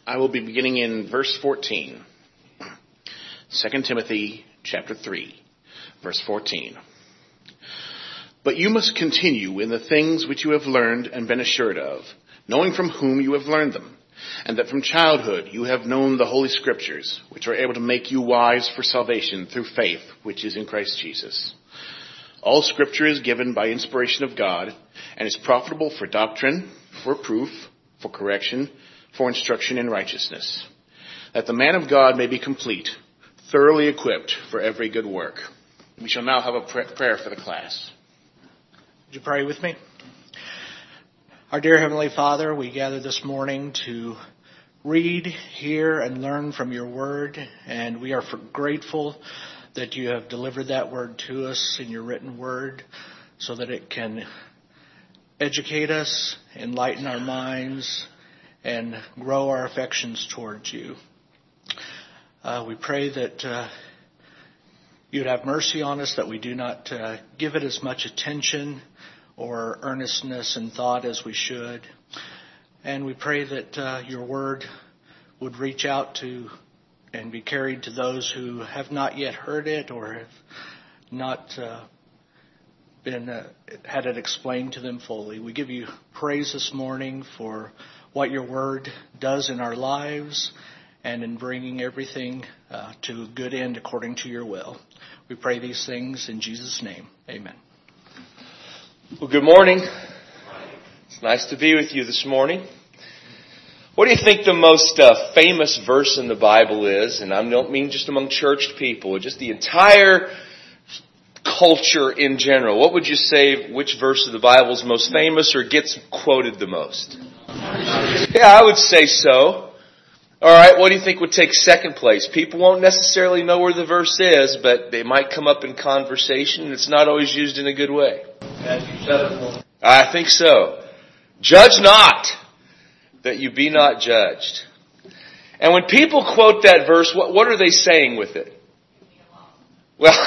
I will be beginning in verse 14. 2 Timothy chapter 3, verse 14. But you must continue in the things which you have learned and been assured of, knowing from whom you have learned them, and that from childhood you have known the Holy Scriptures, which are able to make you wise for salvation through faith, which is in Christ Jesus. All Scripture is given by inspiration of God, and is profitable for doctrine, for proof, for correction, for instruction in righteousness, that the man of God may be complete, thoroughly equipped for every good work. We shall now have a prayer for the class. Would you pray with me? Our dear Heavenly Father, we gather this morning to read, hear, and learn from your word, and we are grateful that you have delivered that word to us in your written word so that it can educate us, enlighten our minds, and grow our affections towards you. We pray that you'd have mercy on us, that we do not give it as much attention or earnestness and thought as we should. And we pray that your word would reach out to and be carried to those who have not yet heard it or have not had it explained to them fully. We give you praise this morning for what your word does in our lives and in bringing everything to a good end according to your will. We pray these things in Jesus' name. Amen. Well, good morning. It's nice to be with you this morning. What do you think the most famous verse in the Bible is? And I don't mean just among churched people, just the entire culture in general. What would you say, which verse of the Bible is most famous or gets quoted the most? Yeah, I would say so. All right, what do you think would take second place? People won't necessarily know where the verse is, but they might come up in conversation, and it's not always used in a good way. I think so. Judge not, that you be not judged. And when people quote that verse, what are they saying with it? Well,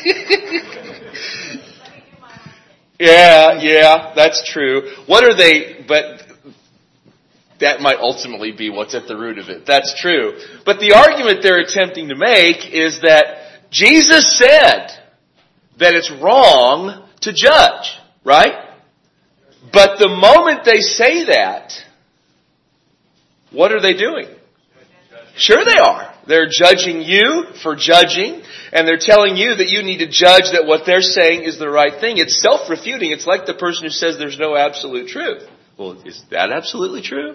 yeah, that's true. What are they, but that might ultimately be what's at the root of it. That's true. But the argument they're attempting to make is that Jesus said that it's wrong to judge, right? But the moment they say that, what are they doing? Sure they are. They're judging you for judging, and they're telling you that you need to judge that what they're saying is the right thing. It's self-refuting. It's like the person who says there's no absolute truth. Well, is that absolutely true?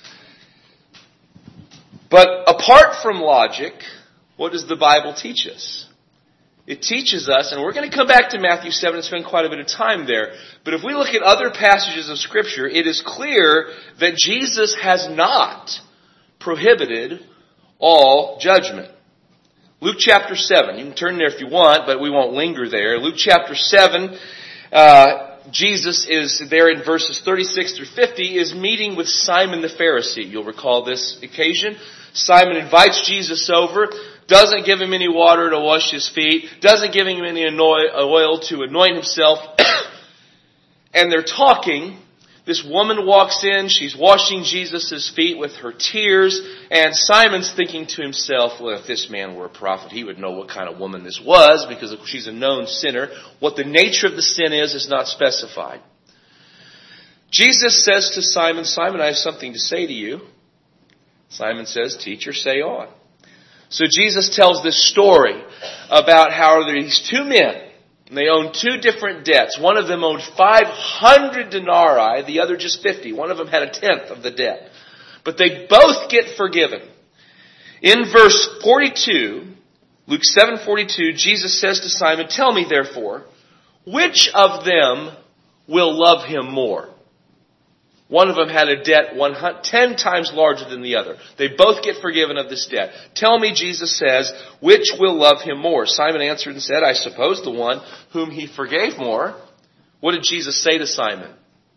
But apart from logic, what does the Bible teach us? It teaches us, and we're going to come back to Matthew 7 and spend quite a bit of time there, but if we look at other passages of Scripture, it is clear that Jesus has not prohibited all judgment. Luke chapter 7, you can turn there if you want, but we won't linger there. Luke chapter 7, Jesus is there in verses 36 through 50, is meeting with Simon the Pharisee. You'll recall this occasion. Simon invites Jesus over, doesn't give him any water to wash his feet, doesn't give him any oil to anoint himself. And they're talking. This woman walks in, she's washing Jesus' feet with her tears, and Simon's thinking to himself, well, if this man were a prophet, he would know what kind of woman this was, because she's a known sinner. What the nature of the sin is not specified. Jesus says to Simon, Simon, I have something to say to you. Simon says, Teacher, say on. So Jesus tells this story about how there are these two men. And they owned two different debts. One of them owed 500 denarii, the other just 50. One of them had a tenth of the debt. But they both get forgiven. In verse 42, Luke 7:42, Jesus says to Simon, Tell me therefore, which of them will love him more? One of them had a debt 10 times larger than the other. They both get forgiven of this debt. Tell me, Jesus says, which will love him more? Simon answered and said, I suppose the one whom he forgave more. What did Jesus say to Simon?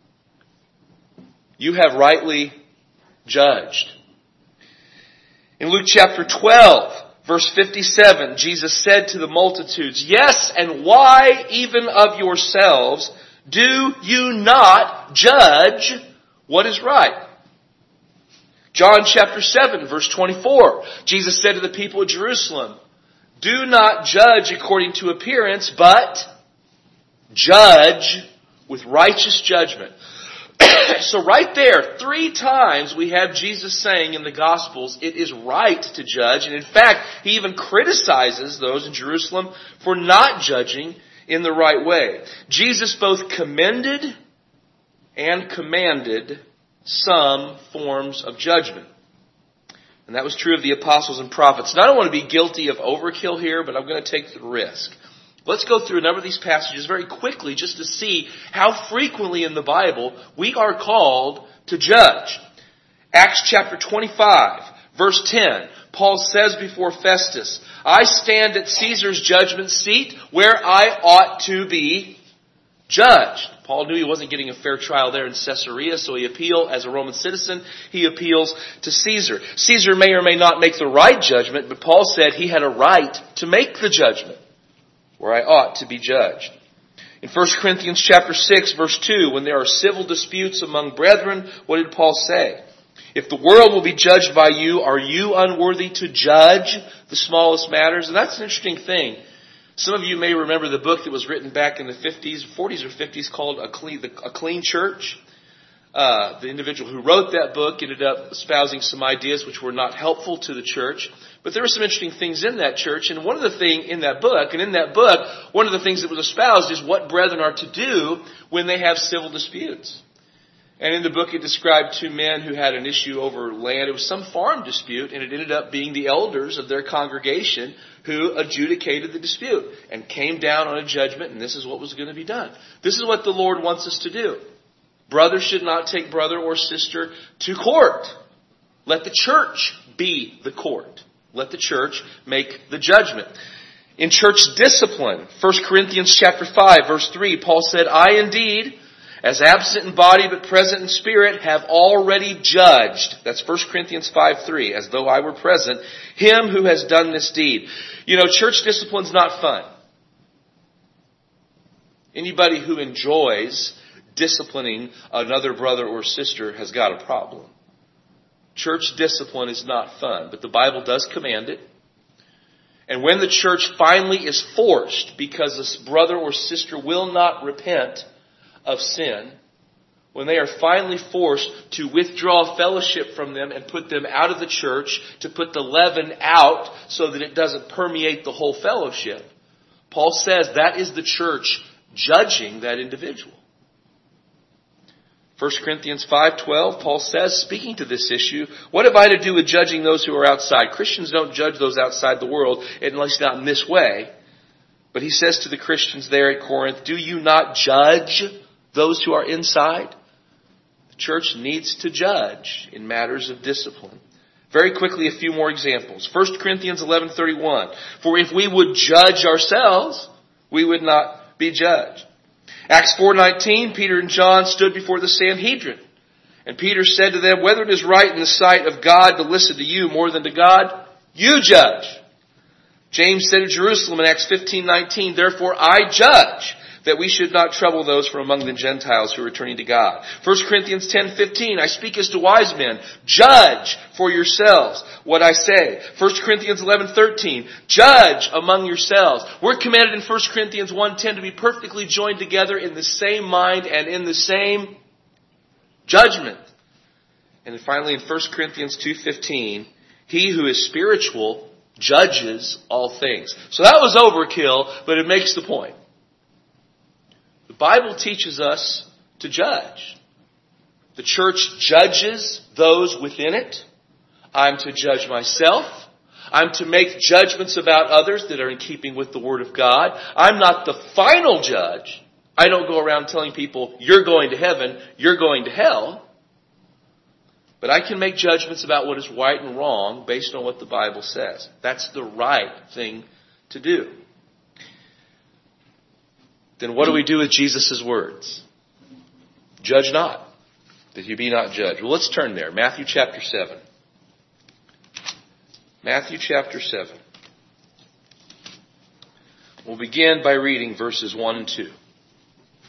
You have rightly judged. In Luke chapter 12, verse 57, Jesus said to the multitudes, Yes, and why even of yourselves do you not judge what is right? John chapter 7, verse 24. Jesus said to the people of Jerusalem, "Do not judge according to appearance, but judge with righteous judgment." So right there, 3 times we have Jesus saying in the Gospels, it is right to judge. And in fact, he even criticizes those in Jerusalem for not judging in the right way. Jesus both commended and commanded some forms of judgment. And that was true of the apostles and prophets. And I don't want to be guilty of overkill here, but I'm going to take the risk. Let's go through a number of these passages very quickly just to see how frequently in the Bible we are called to judge. Acts chapter 25, verse 10. Paul says before Festus, "I stand at Caesar's judgment seat where I ought to be judged." Paul knew he wasn't getting a fair trial there in Caesarea, so he appealed as a Roman citizen. He appeals to Caesar. Caesar may or may not make the right judgment, but Paul said he had a right to make the judgment where I ought to be judged. In 1 Corinthians chapter 6, verse 2, when there are civil disputes among brethren, what did Paul say? "If the world will be judged by you, are you unworthy to judge the smallest matters?" And that's an interesting thing. Some of you may remember the book that was written back in the 40s or 50s called A Clean Church. The individual who wrote that book ended up espousing some ideas which were not helpful to the church. But there were some interesting things in that church. And one of the things in that book, one of the things that was espoused is what brethren are to do when they have civil disputes. And in the book it described 2 men who had an issue over land. It was some farm dispute, and it ended up being the elders of their congregation who adjudicated the dispute and came down on a judgment, and this is what was going to be done. This is what the Lord wants us to do. Brother should not take brother or sister to court. Let the church be the court. Let the church make the judgment. In church discipline, 1 Corinthians chapter 5, verse 3, Paul said, "I indeed, as absent in body but present in spirit, have already judged." That's 1 Corinthians 5:3, "as though I were present, him who has done this deed." You know, church discipline's not fun. Anybody who enjoys disciplining another brother or sister has got a problem. Church discipline is not fun, but the Bible does command it. And when the church finally is forced, because this brother or sister will not repent of sin, when they are finally forced to withdraw fellowship from them and put them out of the church, to put the leaven out so that it doesn't permeate the whole fellowship, Paul says that is the church judging that individual. 1 Corinthians 5:12, Paul says, speaking to this issue, "What have I to do with judging those who are outside?" Christians don't judge those outside the world, at least not in this way. But he says to the Christians there at Corinth, "Do you not judge those who are inside?" The church needs to judge in matters of discipline. Very quickly, a few more examples. 1 Corinthians 11:31, "For if we would judge ourselves, we would not be judged." Acts 4:19, Peter and John stood before the Sanhedrin. And Peter said to them, "Whether it is right in the sight of God to listen to you more than to God, you judge." James said to Jerusalem in Acts 15:19, "Therefore I judge that we should not trouble those from among the Gentiles who are turning to God." 1 Corinthians 10:15, "I speak as to wise men. Judge for yourselves what I say." 1 Corinthians 11:13, "Judge among yourselves." We're commanded in 1 Corinthians 1:10 to be perfectly joined together in the same mind and in the same judgment. And then finally in 1 Corinthians 2:15, "He who is spiritual judges all things." So that was overkill, but it makes the point. The Bible teaches us to judge. The church judges those within it. I'm to judge myself. I'm to make judgments about others that are in keeping with the Word of God. I'm not the final judge. I don't go around telling people, "You're going to heaven, you're going to hell." But I can make judgments about what is right and wrong based on what the Bible says. That's the right thing to do. Then what do we do with Jesus' words? "Judge not, that you be not judged." Well, let's turn there. Matthew chapter 7. Matthew chapter 7. We'll begin by reading verses 1 and 2.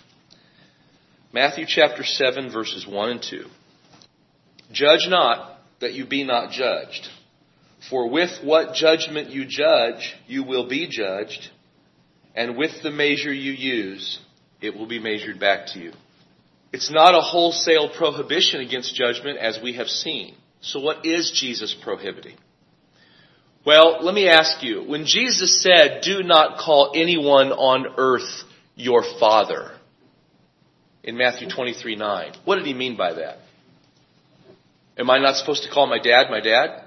Matthew chapter 7, verses 1 and 2. "Judge not, that you be not judged. For with what judgment you judge, you will be judged, and with the measure you use, it will be measured back to you. It's not a wholesale prohibition against judgment, as we have seen. So what is Jesus prohibiting? Well, let me ask you, when Jesus said, do not call anyone on earth your father, in Matthew 23:9, what did he mean by that? Am I not supposed to call my dad my dad?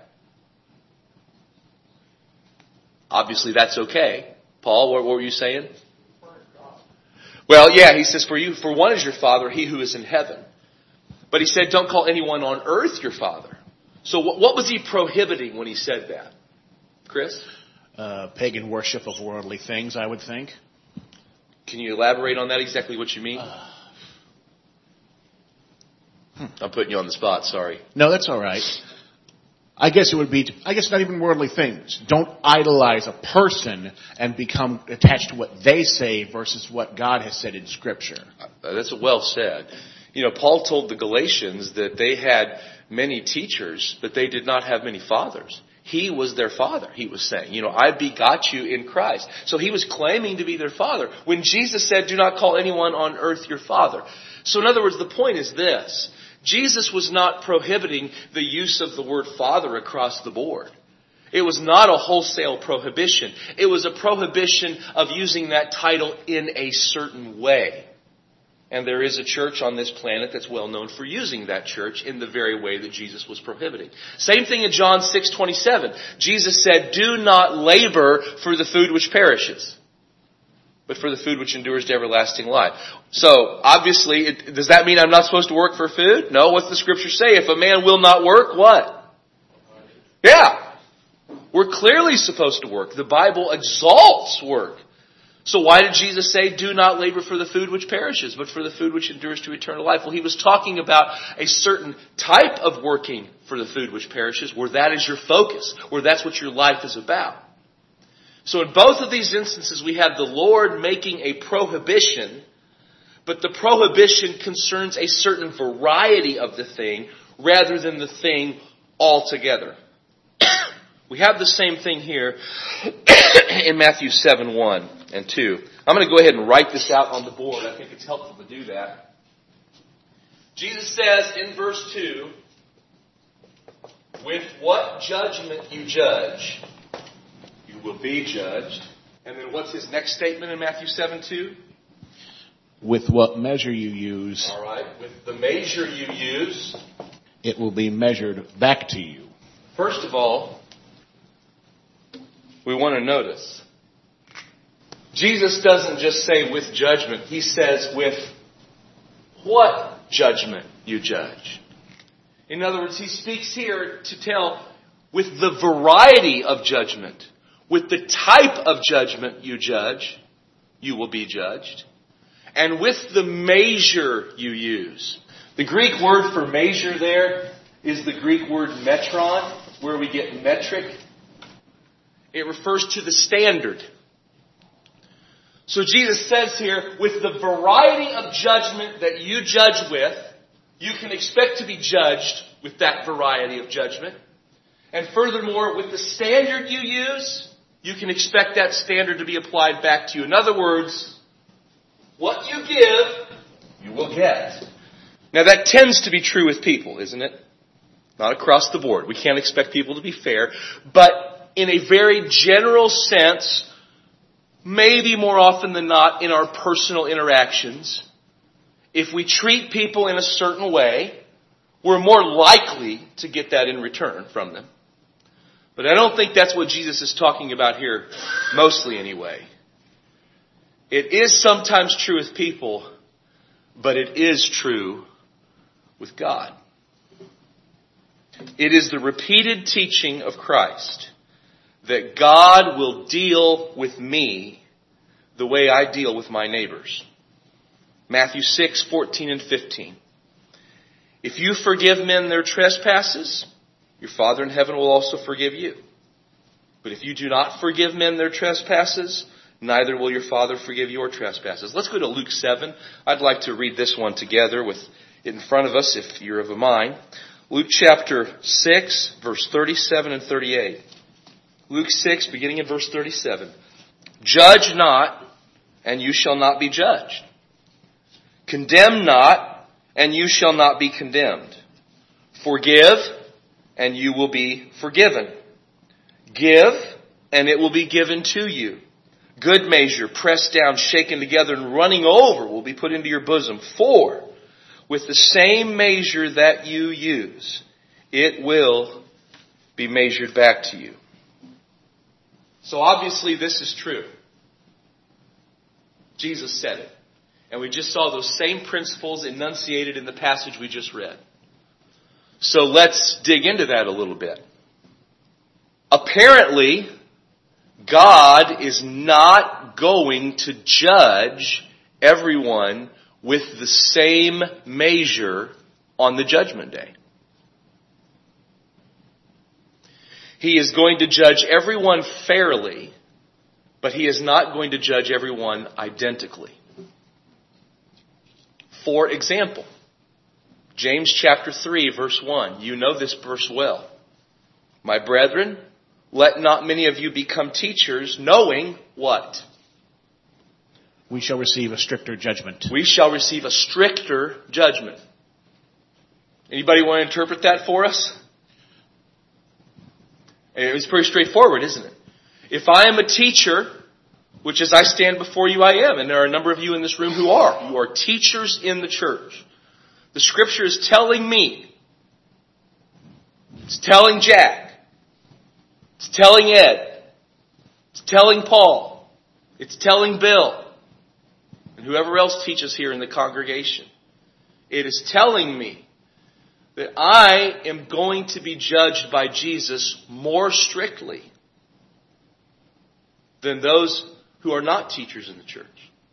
Obviously that's okay. Paul, what were you saying? Well, yeah, he says, for one is your father, he who is in heaven. But he said, don't call anyone on earth your father. So what was he prohibiting when he said that? Chris? Pagan worship of worldly things, I would think. Can you elaborate on that, exactly what you mean? I'm putting you on the spot, sorry. No, that's all right. I guess it would be, not even worldly things. Don't idolize a person and become attached to what they say versus what God has said in Scripture. That's well said. You know, Paul told the Galatians that they had many teachers, but they did not have many fathers. He was their father, he was saying. You know, I begot you in Christ. So he was claiming to be their father. When Jesus said, do not call anyone on earth your father. So in other words, the point is this. Jesus was not prohibiting the use of the word father across the board. It was not a wholesale prohibition. It was a prohibition of using that title in a certain way. And there is a church on this planet that's well known for using that church in the very way that Jesus was prohibiting. Same thing in John 6:27. Jesus said, do not labor for the food which perishes, but for the food which endures to everlasting life. So, obviously, does that mean I'm not supposed to work for food? No, what's the Scripture say? If a man will not work, what? Yeah. We're clearly supposed to work. The Bible exalts work. So why did Jesus say, do not labor for the food which perishes, but for the food which endures to eternal life? Well, he was talking about a certain type of working for the food which perishes, where that is your focus, where that's what your life is about. So in both of these instances, we have the Lord making a prohibition, but the prohibition concerns a certain variety of the thing rather than the thing altogether. We have the same thing here in Matthew 7:1 and 2. I'm going to go ahead and write this out on the board. I think it's helpful to do that. Jesus says in verse 2, with what judgment you judge, you will be judged. And then what's his next statement in Matthew 7:2? With what measure you use, all right, with the measure you use, it will be measured back to you. First of all, we want to notice, Jesus doesn't just say with judgment. He says with what judgment you judge. In other words, he speaks here to tell with the variety of judgment, with the type of judgment you judge, you will be judged. And with the measure you use. The Greek word for measure there is the Greek word metron, where we get metric. It refers to the standard. So Jesus says here, with the variety of judgment that you judge with, you can expect to be judged with that variety of judgment. And furthermore, with the standard you use, you can expect that standard to be applied back to you. In other words, what you give, you will get. Now that tends to be true with people, isn't it? Not across the board. We can't expect people to be fair. But in a very general sense, maybe more often than not in our personal interactions, if we treat people in a certain way, we're more likely to get that in return from them. But I don't think that's what Jesus is talking about here, mostly anyway. It is sometimes true with people, but it is true with God. It is the repeated teaching of Christ that God will deal with me the way I deal with my neighbors. Matthew 6:14 and 15. If you forgive men their trespasses, your Father in heaven will also forgive you. But if you do not forgive men their trespasses, neither will your Father forgive your trespasses. Let's go to Luke 7. I'd like to read this one together with it in front of us if you're of a mind. Luke chapter 6, verse 37 and 38. Luke 6, beginning in verse 37. Judge not, and you shall not be judged. Condemn not, and you shall not be condemned. Forgive, and you will be forgiven. Give, and it will be given to you. Good measure, pressed down, shaken together, and running over will be put into your bosom. For with the same measure that you use, it will be measured back to you. So obviously this is true. Jesus said it. And we just saw those same principles enunciated in the passage we just read. So let's dig into that a little bit. Apparently, God is not going to judge everyone with the same measure on the judgment day. He is going to judge everyone fairly, but He is not going to judge everyone identically. For example, James chapter 3, verse 1. You know this verse well. My brethren, let not many of you become teachers, knowing what? We shall receive a stricter judgment. We shall receive a stricter judgment. Anybody want to interpret that for us? It's pretty straightforward, isn't it? If I am a teacher, which as I stand before you I am, and there are a number of you in this room who are. You are teachers in the church. The Scripture is telling me, it's telling Jack, it's telling Ed, it's telling Paul, it's telling Bill, and whoever else teaches here in the congregation. It is telling me that I am going to be judged by Jesus more strictly than those who are not teachers in the church.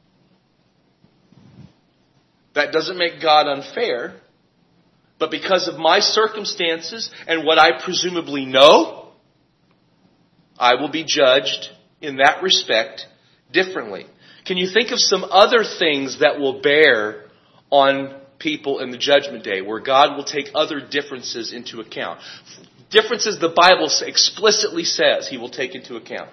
That doesn't make God unfair, but because of my circumstances and what I presumably know, I will be judged in that respect differently. Can you think of some other things that will bear on people in the judgment day where God will take other differences into account? Differences the Bible explicitly says He will take into account.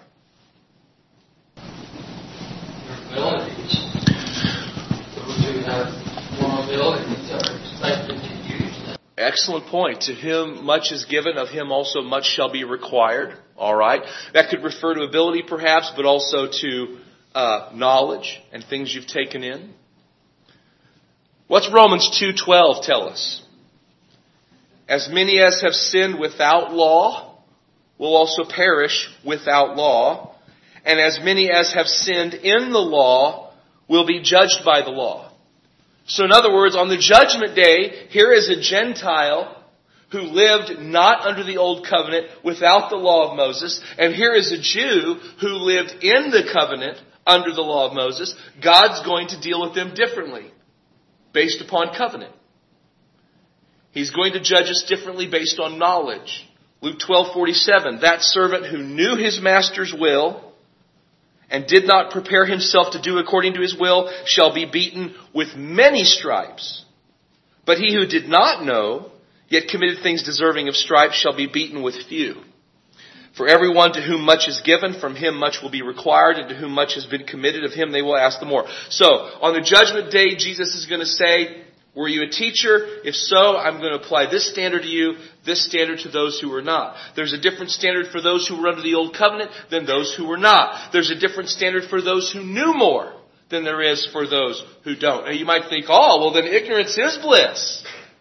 Abilities. Those who have more abilities are expected to use them. Excellent point. To whom much is given, of him also much shall be required. All right. That could refer to ability perhaps, but also to knowledge and things you've taken in. What's Romans 2:12 tell us? As many as have sinned without law will also perish without law. And as many as have sinned in the law will be judged by the law. So in other words, on the judgment day, here is a Gentile who lived not under the old covenant without the law of Moses. And here is a Jew who lived in the covenant under the law of Moses. God's going to deal with them differently based upon covenant. He's going to judge us differently based on knowledge. Luke 12:47, that servant who knew his master's will and did not prepare himself to do according to his will shall be beaten with many stripes. But he who did not know, yet committed things deserving of stripes, shall be beaten with few. For everyone to whom much is given, from him much will be required, and to whom much has been committed, of him they will ask the more. So, on the judgment day, Jesus is going to say, were you a teacher? If so, I'm going to apply this standard to you, this standard to those who are not. There's a different standard for those who were under the old covenant than those who were not. There's a different standard for those who knew more than there is for those who don't. Now you might think, oh, well then ignorance is bliss.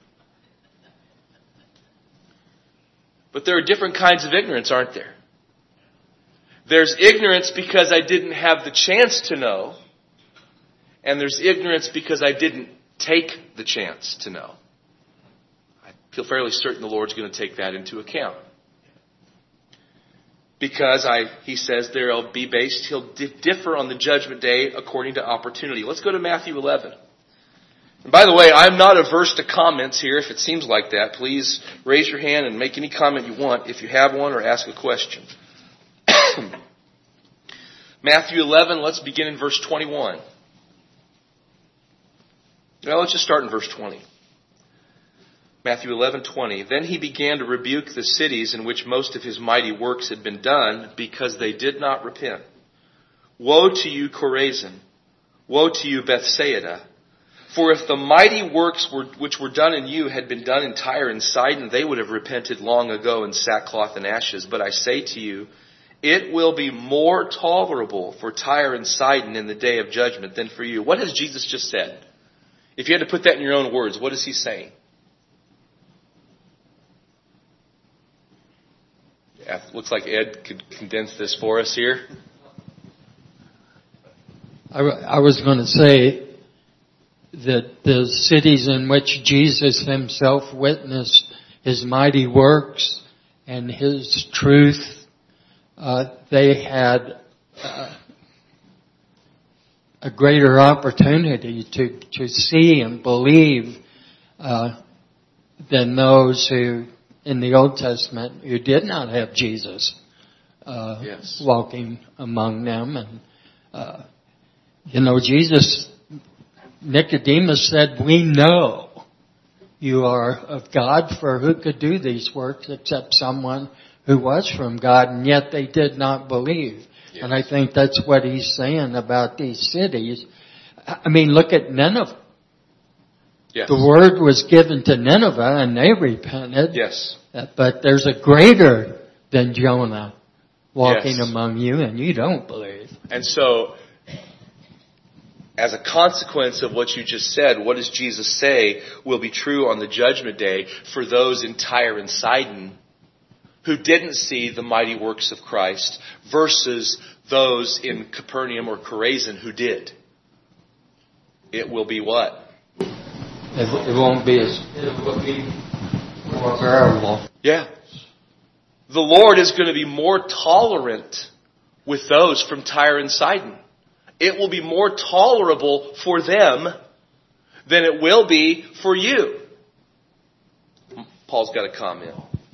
But there are different kinds of ignorance, aren't there? There's ignorance because I didn't have the chance to know. And there's ignorance because I didn't take the chance to know. I feel fairly certain the Lord's going to take that into account. Because he says he'll differ on the judgment day according to opportunity. Let's go to Matthew 11. And by the way, I'm not averse to comments here. If it seems like that, please raise your hand and make any comment you want if you have one or ask a question. Matthew 11, let's begin in verse 21. Now let's just start in verse 20. Matthew 11:20. Then he began to rebuke the cities in which most of his mighty works had been done, because they did not repent. Woe to you, Chorazin! Woe to you, Bethsaida! For if the mighty works which were done in you had been done in Tyre and Sidon, they would have repented long ago in sackcloth and ashes. But I say to you, it will be more tolerable for Tyre and Sidon in the day of judgment than for you. What has Jesus just said? If you had to put that in your own words, what is he saying? Yeah, looks like Ed could condense this for us here. I was going to say that the cities in which Jesus himself witnessed his mighty works and his truth, they had a greater opportunity to see and believe than those who, in the Old Testament, who did not have Jesus walking among them. And Jesus, Nicodemus said, "We know you are of God, for who could do these works except someone who was from God?" And yet they did not believe. Yes. And I think that's what he's saying about these cities. I mean, look at Nineveh. Yes. The word was given to Nineveh and they repented. Yes. But there's a greater than Jonah walking among you and you don't believe. And so, as a consequence of what you just said, what does Jesus say will be true on the judgment day for those in Tyre and Sidon who didn't see the mighty works of Christ versus those in Capernaum or Chorazin who did? It will be what? It won't be as... It will be more bearable. Yeah. The Lord is going to be more tolerant with those from Tyre and Sidon. It will be more tolerable for them than it will be for you. Paul's got a comment.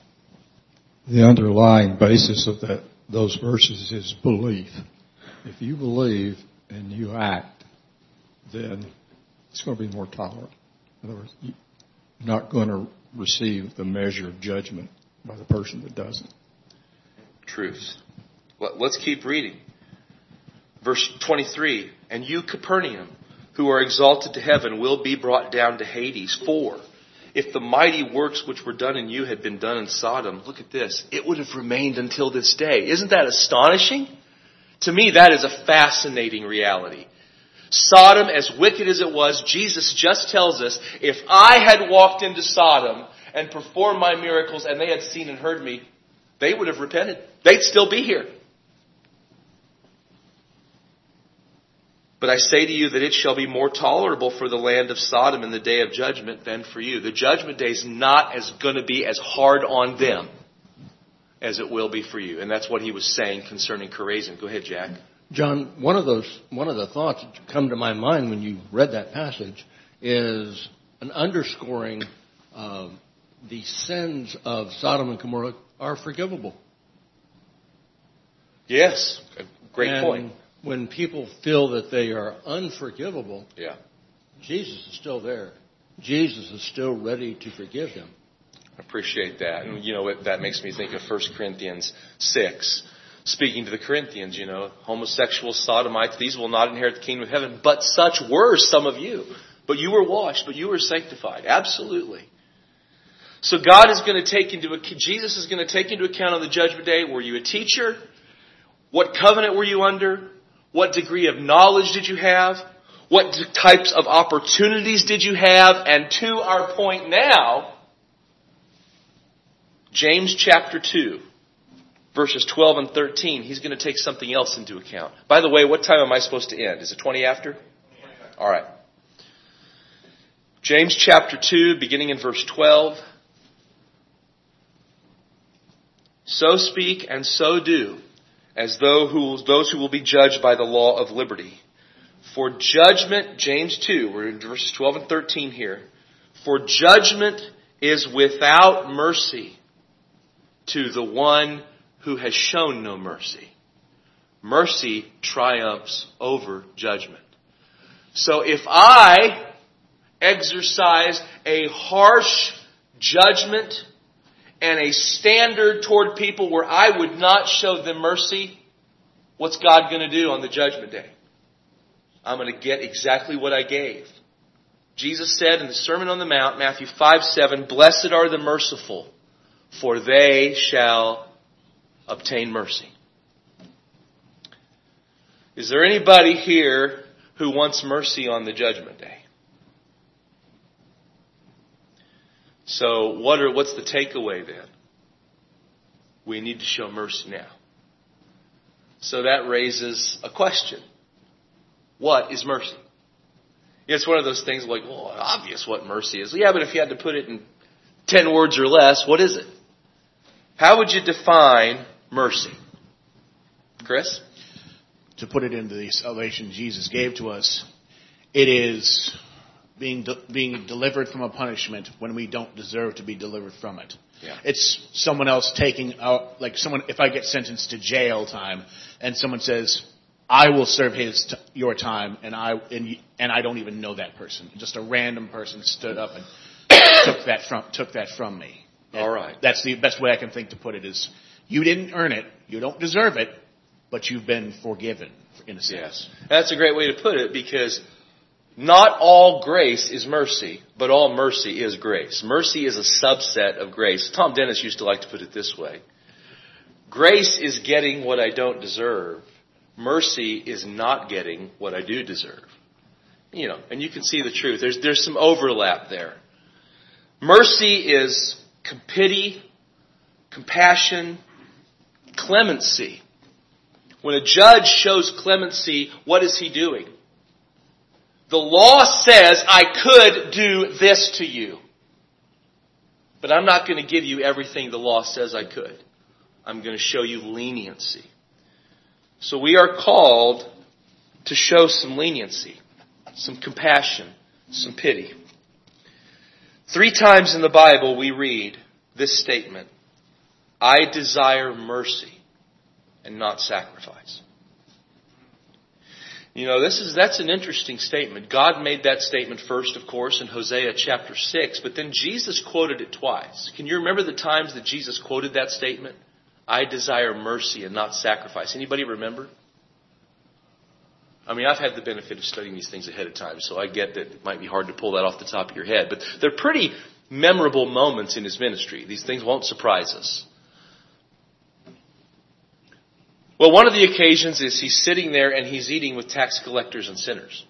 The underlying basis of those verses is belief. If you believe and you act, then it's going to be more tolerant. In other words, you're not going to receive the measure of judgment by the person that doesn't. Truth. Let's keep reading. Verse 23, and you, Capernaum, who are exalted to heaven, will be brought down to Hades. For if the mighty works which were done in you had been done in Sodom, look at this, it would have remained until this day. Isn't that astonishing? To me, that is a fascinating reality. Sodom, as wicked as it was, Jesus just tells us, if I had walked into Sodom and performed my miracles and they had seen and heard me, they would have repented. They'd still be here. But I say to you that it shall be more tolerable for the land of Sodom in the day of judgment than for you. The judgment day is not going to be as hard on them as it will be for you. And that's what he was saying concerning Chorazin. Go ahead, Jack. John, one of the thoughts that come to my mind when you read that passage is an underscoring the sins of Sodom and Gomorrah are forgivable. Yes, great point. When people feel that they are unforgivable, Jesus is still there. Jesus is still ready to forgive them. I appreciate that. And that makes me think of 1 Corinthians 6. Speaking to the Corinthians, homosexual sodomites, these will not inherit the kingdom of heaven, but such were some of you. But you were washed, but you were sanctified. Absolutely. So Jesus is going to take into account on the judgment day, were you a teacher? What covenant were you under? What degree of knowledge did you have? What types of opportunities did you have? And to our point now, James chapter 2, verses 12 and 13, he's going to take something else into account. By the way, what time am I supposed to end? Is it 20 after? All right. James chapter 2, beginning in verse 12. So speak and so do, as those who will be judged by the law of liberty. For judgment, James 2, we're in verses 12 and 13 here. For judgment is without mercy to the one who has shown no mercy. Mercy triumphs over judgment. So if I exercise a harsh judgment and a standard toward people where I would not show them mercy, what's God going to do on the judgment day? I'm going to get exactly what I gave. Jesus said in the Sermon on the Mount, Matthew 5:7, "Blessed are the merciful, for they shall obtain mercy." Is there anybody here who wants mercy on the judgment day? So what's the takeaway then? We need to show mercy now. So that raises a question. What is mercy? It's one of those things like, well, obvious what mercy is. Yeah, but if you had to put it in 10 words or less, what is it? How would you define mercy? Chris? To put it into the salvation Jesus gave to us, it is being delivered from a punishment when we don't deserve to be delivered from it. Yeah. It's someone else taking out, like someone, if I get sentenced to jail time and someone says, I will serve your time, and I don't even know that person. Just a random person stood up and took that from me. All right. That's the best way I can think to put it is, you didn't earn it, you don't deserve it, but you've been forgiven, in a sense. Yes. That's a great way to put it, because not all grace is mercy, but all mercy is grace. Mercy is a subset of grace. Tom Dennis used to like to put it this way. Grace is getting what I don't deserve. Mercy is not getting what I do deserve. You know, and you can see the truth. There's some overlap there. Mercy is pity, compassion, clemency. When a judge shows clemency, what is he doing? The law says I could do this to you, but I'm not going to give you everything the law says I could. I'm going to show you leniency. So we are called to show some leniency, some compassion, some pity. 3 times in the Bible we read this statement, I desire mercy and not sacrifice. You know, that's an interesting statement. God made that statement first, of course, in Hosea chapter 6, but then Jesus quoted it twice. Can you remember the times that Jesus quoted that statement? I desire mercy and not sacrifice. Anybody remember? I mean, I've had the benefit of studying these things ahead of time, so I get that it might be hard to pull that off the top of your head. But they're pretty memorable moments in his ministry. These things won't surprise us. Well, one of the occasions is he's sitting there and he's eating with tax collectors and sinners.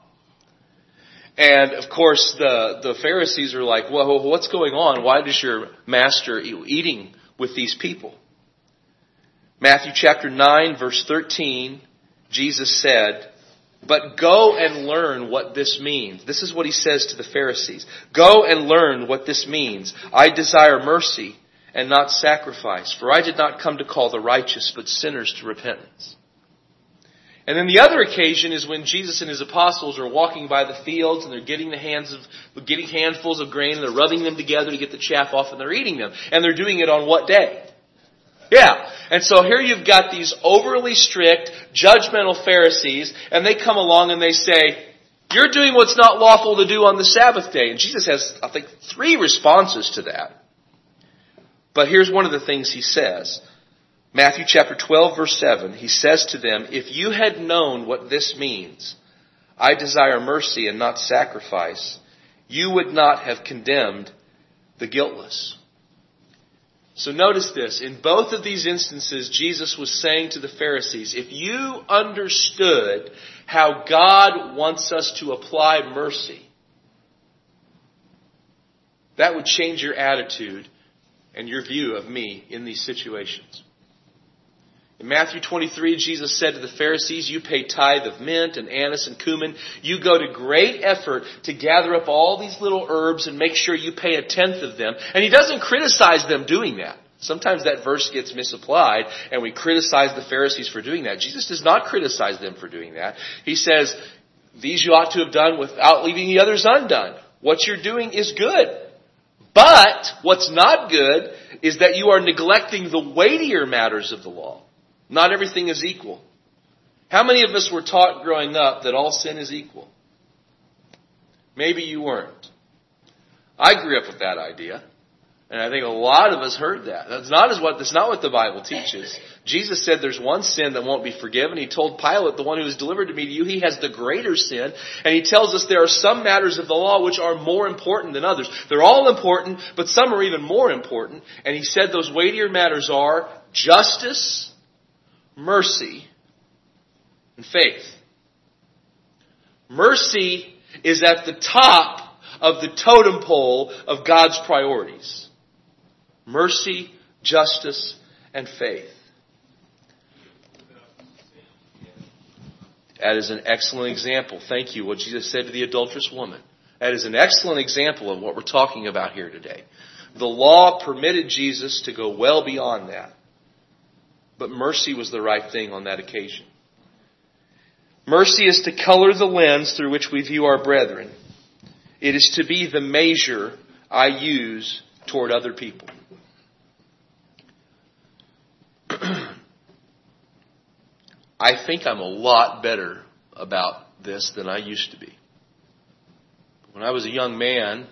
And, of course, the Pharisees are like, well, what's going on? Why does your master eating with these people? Matthew chapter 9, verse 13, Jesus said, but go and learn what this means. This is what he says to the Pharisees. Go and learn what this means. I desire mercy and not sacrifice, for I did not come to call the righteous, but sinners to repentance. And then the other occasion is when Jesus and his apostles are walking by the fields and they're getting handfuls of grain and they're rubbing them together to get the chaff off and they're eating them. And they're doing it on what day? Yeah. And so here you've got these overly strict, judgmental Pharisees, and they come along and they say, you're doing what's not lawful to do on the Sabbath day. And Jesus has, I think, 3 responses to that. But here's one of the things he says. Matthew chapter 12, verse 7, he says to them, if you had known what this means, I desire mercy and not sacrifice, you would not have condemned the guiltless. So notice this. In both of these instances, Jesus was saying to the Pharisees, if you understood how God wants us to apply mercy, that would change your attitude and your view of me in these situations. In Matthew 23, Jesus said to the Pharisees, you pay tithe of mint and anise and cumin. You go to great effort to gather up all these little herbs and make sure you pay a tenth of them. And he doesn't criticize them doing that. Sometimes that verse gets misapplied and we criticize the Pharisees for doing that. Jesus does not criticize them for doing that. He says, these you ought to have done without leaving the others undone. What you're doing is good. But what's not good is that you are neglecting the weightier matters of the law. Not everything is equal. How many of us were taught growing up that all sin is equal? Maybe you weren't. I grew up with that idea. And I think a lot of us heard that. That's not what the Bible teaches. Jesus said there's one sin that won't be forgiven. He told Pilate, the one who was delivered to me to you, he has the greater sin. And he tells us there are some matters of the law which are more important than others. They're all important, but some are even more important. And he said those weightier matters are justice, mercy, and faith. Mercy is at the top of the totem pole of God's priorities. Mercy, justice, and faith. That is an excellent example. Thank you. What Jesus said to the adulterous woman. That is an excellent example of what we're talking about here today. The law permitted Jesus to go well beyond that. But mercy was the right thing on that occasion. Mercy is to color the lens through which we view our brethren. It is to be the measure I use toward other people. I think I'm a lot better about this than I used to be. When I was a young man,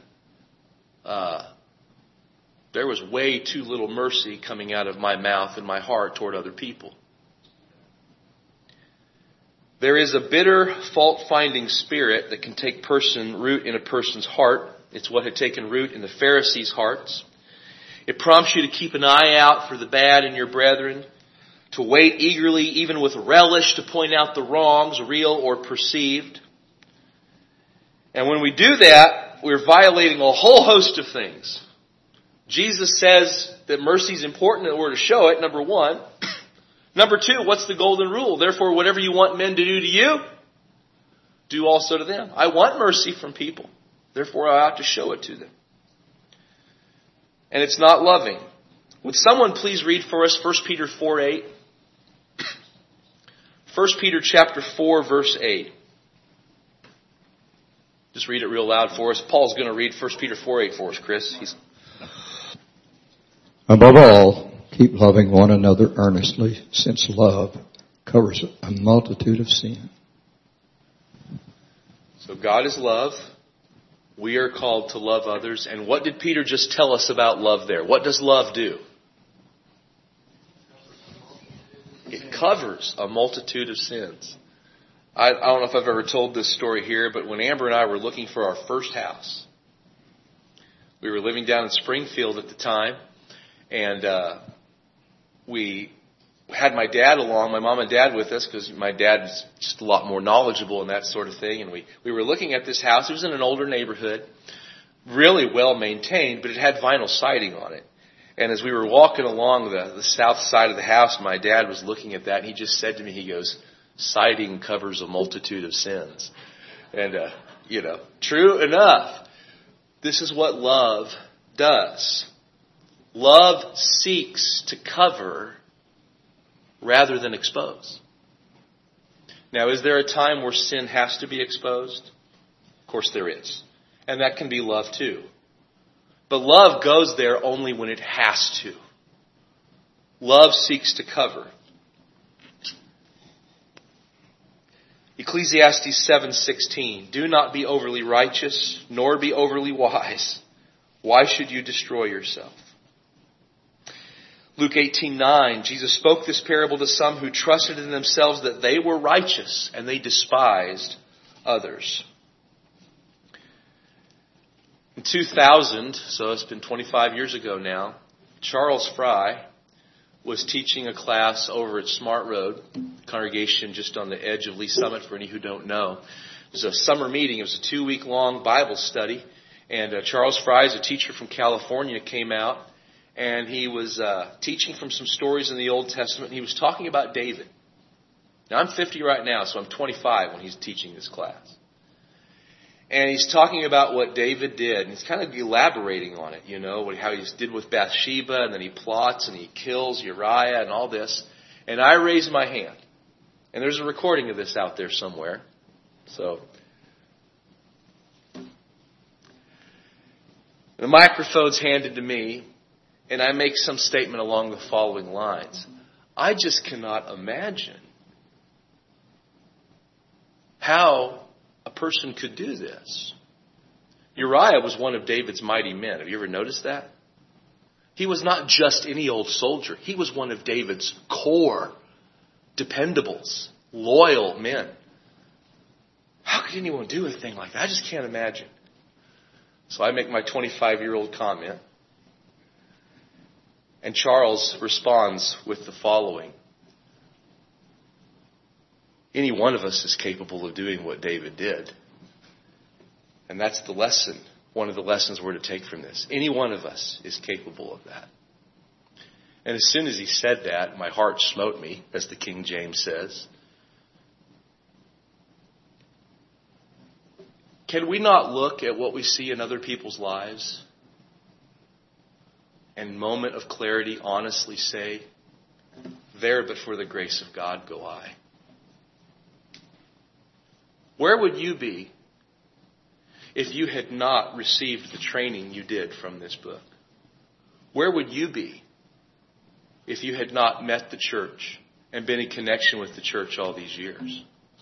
there was way too little mercy coming out of my mouth and my heart toward other people. There is a bitter, fault-finding spirit that can take root in a person's heart. It's what had taken root in the Pharisees' hearts. It prompts you to keep an eye out for the bad in your brethren, to wait eagerly, even with relish, to point out the wrongs, real or perceived. And when we do that, we're violating a whole host of things. Jesus says that mercy is important and we're to show it, number one. Number two, what's the golden rule? Therefore, whatever you want men to do to you, do also to them. I want mercy from people. Therefore, I ought to show it to them. And it's not loving. Would someone please read for us 1 Peter 4:8? 1 Peter chapter 4, verse 8. Just read it real loud for us. Paul's going to read 1 Peter 4:8 for us, Chris. Above all, keep loving one another earnestly, since love covers a multitude of sin. So God is love. We are called to love others. And what did Peter just tell us about love there? What does love do? It covers a multitude of sins. I don't know if I've ever told this story here, but when Amber and I were looking for our first house, we were living down in Springfield at the time, and we had my dad along, my mom and dad with us, because my dad's just a lot more knowledgeable in that sort of thing. And we were looking at this house. It was in an older neighborhood, really well maintained, but it had vinyl siding on it. And as we were walking along the south side of the house, my dad was looking at that, and he just said to me, he goes, siding covers a multitude of sins. And, true enough, this is what love does. Love seeks to cover rather than expose. Now, is there a time where sin has to be exposed? Of course there is. And that can be love too. But love goes there only when it has to. Love seeks to cover. Ecclesiastes 7:16. Do not be overly righteous, nor be overly wise. Why should you destroy yourself? Luke 18:9. Jesus spoke this parable to some who trusted in themselves that they were righteous, and they despised others. In 2000, so it's been 25 years ago now, Charles Fry was teaching a class over at Smart Road, congregation just on the edge of Lee Summit for any who don't know. It was a summer meeting. It was a 2-week-long Bible study. And Charles Fry, a teacher from California, came out, and he was teaching from some stories in the Old Testament. And he was talking about David. Now, I'm 50 right now, so I'm 25 when he's teaching this class. And he's talking about what David did. And he's kind of elaborating on it, how he did with Bathsheba, and then he plots and he kills Uriah and all this. And I raised my hand. And there's a recording of this out there somewhere. So the microphone's handed to me, and I make some statement along the following lines. I just cannot imagine how a person could do this. Uriah was one of David's mighty men. Have you ever noticed that? He was not just any old soldier. He was one of David's core, dependables, loyal men. How could anyone do a thing like that? I just can't imagine. So I make my 25-year-old comment. And Charles responds with the following. Any one of us is capable of doing what David did. And that's the lesson, one of the lessons we're to take from this. Any one of us is capable of that. And as soon as he said that, my heart smote me, as the King James says. Can we not look at what we see in other people's lives and in a moment of clarity honestly say, there but for the grace of God go I? Where would you be if you had not received the training you did from this book? Where would you be if you had not met the church and been in connection with the church all these years?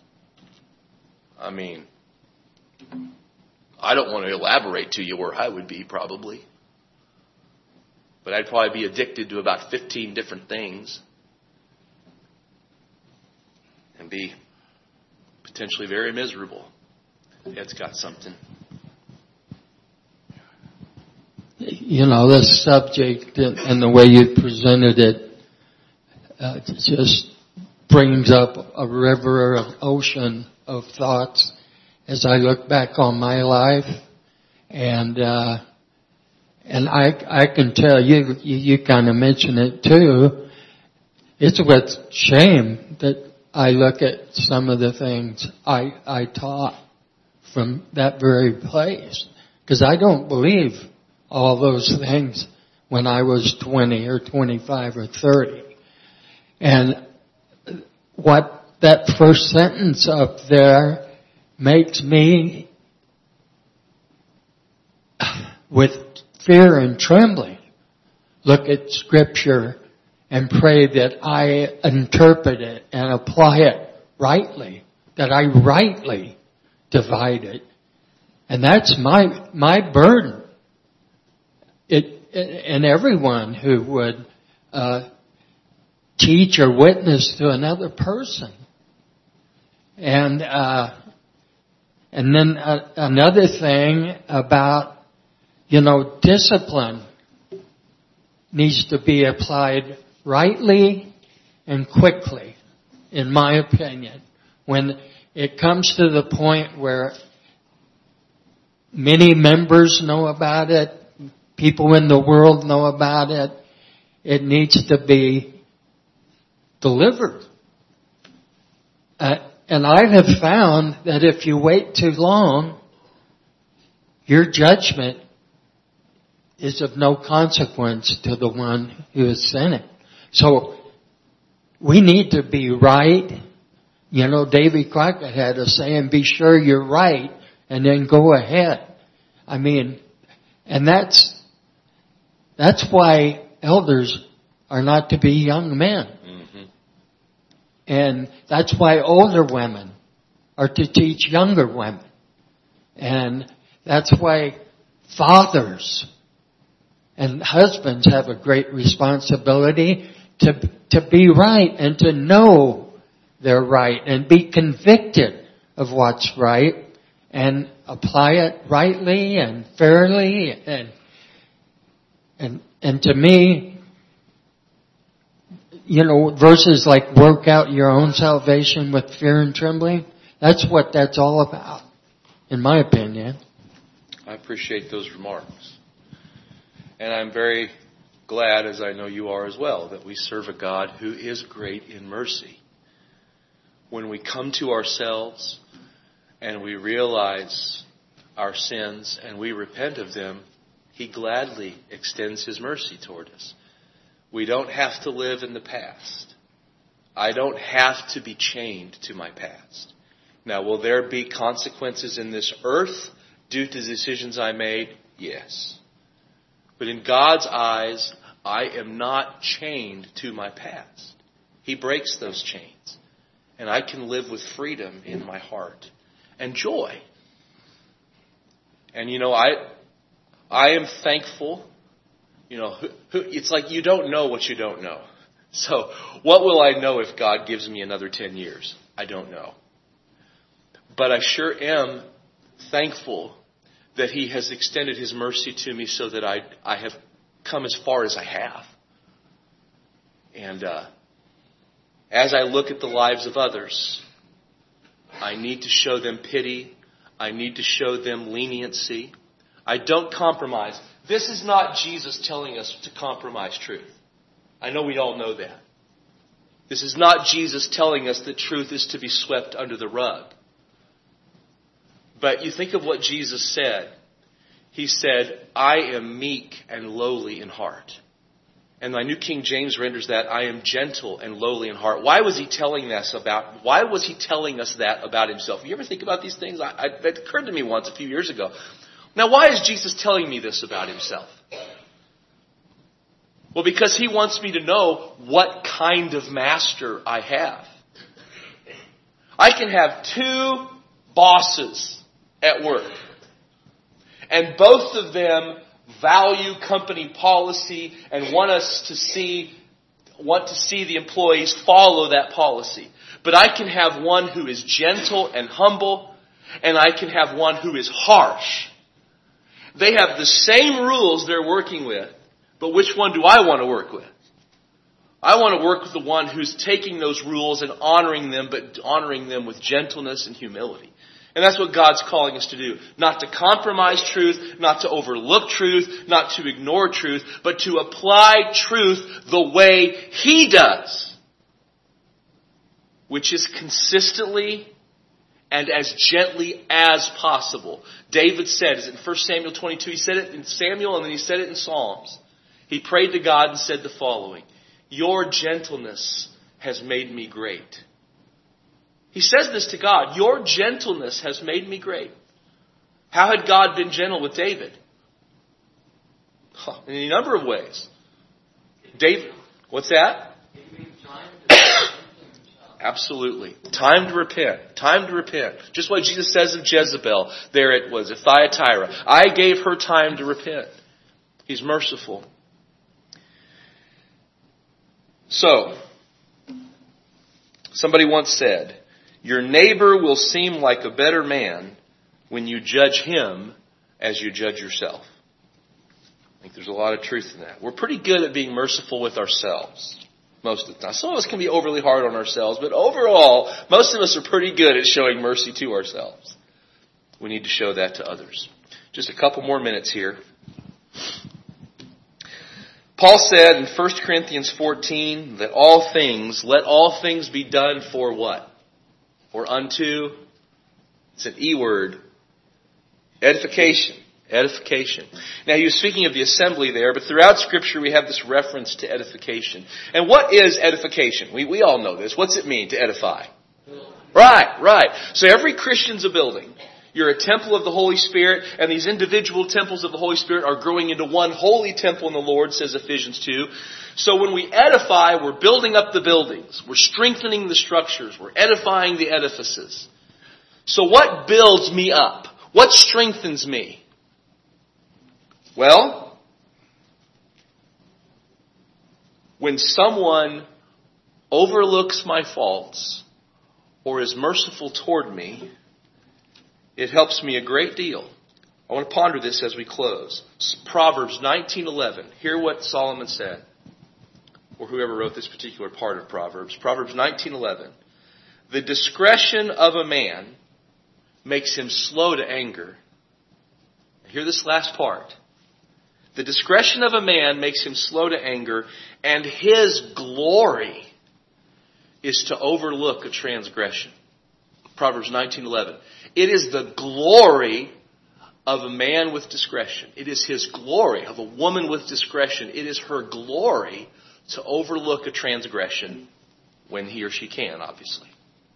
I mean, I don't want to elaborate to you where I would be probably. But I'd probably be addicted to about 15 different things. And be potentially very miserable. Ed's got something. You know, this subject and the way you presented it just brings up a river, an ocean of thoughts as I look back on my life. And I can tell you kind of mentioned it too. It's with shame that I look at some of the things I taught from that very place. Because I don't believe all those things when I was 20 or 25 or 30. And what that first sentence up there makes me, with fear and trembling, look at Scripture and pray that I interpret it and apply it rightly, that I rightly divide it. And that's my burden. And everyone who would teach or witness to another person. And then another thing about, discipline needs to be applied rightly and quickly, in my opinion. When it comes to the point where many members know about it, people in the world know about it, it needs to be delivered. And I have found that if you wait too long, your judgment is of no consequence to the one who is sinning. So we need to be right. Davy Crockett had a saying, be sure you're right and then go ahead. And that's why elders are not to be young men. Mm-hmm. And that's why older women are to teach younger women. And that's why fathers and husbands have a great responsibility to be right and to know they're right and be convicted of what's right and apply it rightly and fairly. And to me, verses like work out your own salvation with fear and trembling, that's what that's all about, in my opinion. I appreciate those remarks. And I'm very glad, as I know you are as well, that we serve a God who is great in mercy. When we come to ourselves and we realize our sins and we repent of them, He gladly extends His mercy toward us. We don't have to live in the past. I don't have to be chained to my past. Now, will there be consequences in this earth due to decisions I made? Yes. But in God's eyes, I am not chained to my past. He breaks those chains. And I can live with freedom in my heart and joy. And I am thankful. It's like you don't know what you don't know. So what will I know if God gives me another 10 years? I don't know. But I sure am thankful that He has extended His mercy to me so that I have come as far as I have. And as I look at the lives of others, I need to show them pity. I need to show them leniency. I don't compromise. This is not Jesus telling us to compromise truth. I know we all know that. This is not Jesus telling us that truth is to be swept under the rug. But you think of what Jesus said. He said, I am meek and lowly in heart. And my New King James renders that, I am gentle and lowly in heart. Why was He telling us that about Himself? You ever think about these things? That occurred to me once a few years ago. Now, why is Jesus telling me this about Himself? Well, because He wants me to know what kind of master I have. I can have two bosses at work, and both of them value company policy and want to see the employees follow that policy. But I can have one who is gentle and humble, and I can have one who is harsh. They have the same rules they're working with, but which one do I want to work with? I want to work with the one who's taking those rules and honoring them, but honoring them with gentleness and humility. And that's what God's calling us to do. Not to compromise truth, not to overlook truth, not to ignore truth, but to apply truth the way He does. Which is consistently and as gently as possible. David said, is it in 1 Samuel 22? He said it in Samuel and then he said it in Psalms. He prayed to God and said the following, your gentleness has made me great. He says this to God, your gentleness has made me great. How had God been gentle with David? In a number of ways. David, what's that? Absolutely. Time to repent. Time to repent. Just what Jesus says of Jezebel there at Thyatira. I gave her time to repent. He's merciful. So, somebody once said, your neighbor will seem like a better man when you judge him as you judge yourself. I think there's a lot of truth in that. We're pretty good at being merciful with ourselves most of the time. Some of us can be overly hard on ourselves, but overall, most of us are pretty good at showing mercy to ourselves. We need to show that to others. Just a couple more minutes here. Paul said in 1 Corinthians 14 that let all things be done for what? Or unto, it's an E word, edification. Edification. Now he was speaking of the assembly there, but throughout Scripture we have this reference to edification. And what is edification? We all know this. What's it mean to edify? Right. So every Christian's a building. You're a temple of the Holy Spirit, and these individual temples of the Holy Spirit are growing into one holy temple in the Lord, says Ephesians 2. So when we edify, we're building up the buildings. We're strengthening the structures. We're edifying the edifices. So what builds me up? What strengthens me? Well, when someone overlooks my faults or is merciful toward me, it helps me a great deal. I want to ponder this as we close. Proverbs 19:11. Hear what Solomon said, or whoever wrote this particular part of Proverbs. Proverbs 19:11. The discretion of a man makes him slow to anger. Hear this last part. The discretion of a man makes him slow to anger, and his glory is to overlook a transgression. Proverbs 19:11. It is the glory of a man with discretion. It is his glory of a woman with discretion. It is her glory to overlook a transgression when he or she can, obviously.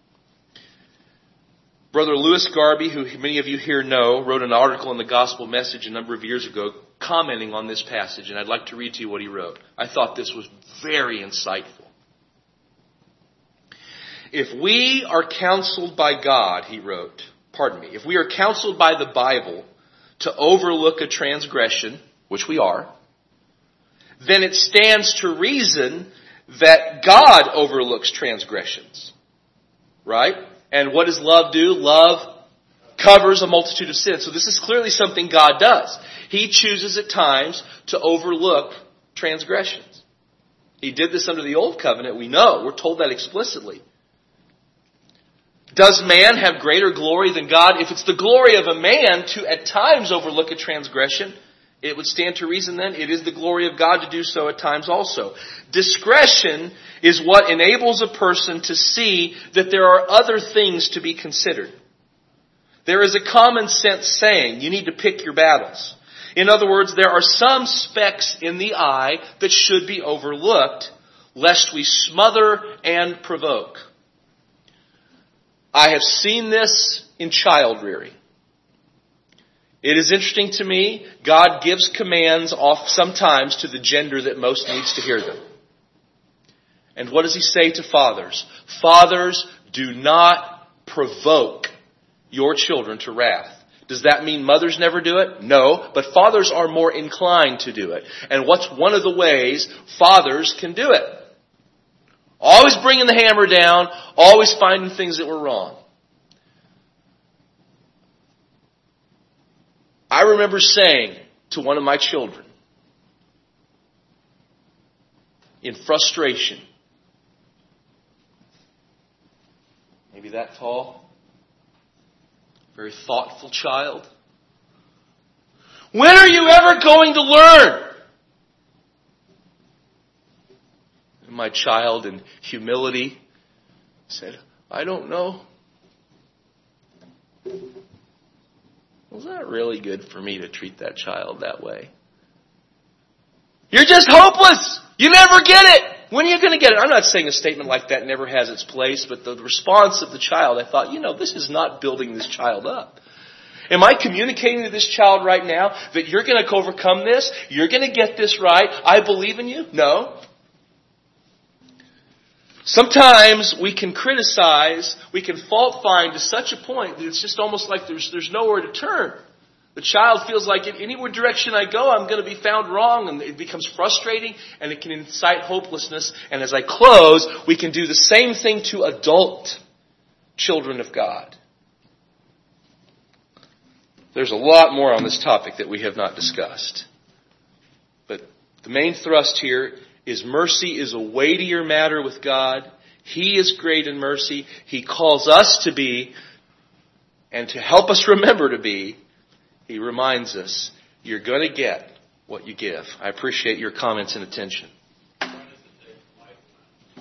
Brother Lewis Garvey, who many of you here know, wrote an article in the Gospel Message a number of years ago commenting on this passage, and I'd like to read to you what he wrote. I thought this was very insightful. If we are counseled by God, he wrote, if we are counseled by the Bible to overlook a transgression, which we are, then it stands to reason that God overlooks transgressions. Right? And what does love do? Love covers a multitude of sins. So this is clearly something God does. He chooses at times to overlook transgressions. He did this under the Old Covenant, we know. We're told that explicitly. Does man have greater glory than God? If it's the glory of a man to at times overlook a transgression, it would stand to reason then it is the glory of God to do so at times also. Discretion is what enables a person to see that there are other things to be considered. There is a common sense saying, you need to pick your battles. In other words, there are some specks in the eye that should be overlooked, lest we smother and provoke. I have seen this in child rearing. It is interesting to me, God gives commands off sometimes to the gender that most needs to hear them. And what does He say to fathers? Fathers, do not provoke your children to wrath. Does that mean mothers never do it? No, but fathers are more inclined to do it. And what's one of the ways fathers can do it? Always bringing the hammer down, always finding things that were wrong. I remember saying to one of my children, in frustration, maybe that tall, very thoughtful child, when are you ever going to learn? And my child, in humility, said, I don't know. Was that really good for me to treat that child that way? You're just hopeless. You never get it. When are you going to get it? I'm not saying a statement like that never has its place, but the response of the child, I thought, this is not building this child up. Am I communicating to this child right now that you're going to overcome this? You're going to get this right? I believe in you? No. Sometimes we can criticize, we can fault find to such a point that it's just almost like there's nowhere to turn. The child feels like in any direction I go, I'm going to be found wrong, and it becomes frustrating, and it can incite hopelessness. And as I close, we can do the same thing to adult children of God. There's a lot more on this topic that we have not discussed. But the main thrust here is mercy is a weightier matter with God. He is great in mercy. He calls us to be, and to help us remember to be, He reminds us, you're going to get what you give. I appreciate your comments and attention.